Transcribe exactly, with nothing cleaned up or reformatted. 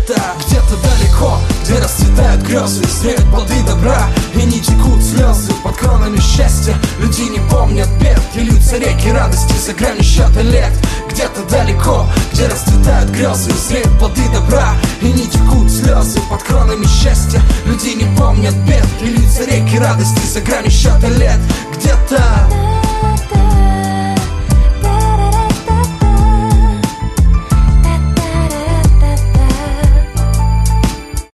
где-то, где-то далеко, где расцветают грезы, зреют плоды добра, и не текут слезы под кронами счастья. Люди не помнят бед, и льются реки радости за гранью счета лет. Где-то далеко, где расцветают грезы, зреют плоды добра, и не текут слезы под кронами счастья. Люди не помнят бед, и льются реки радости за гранью счета лет. Где-то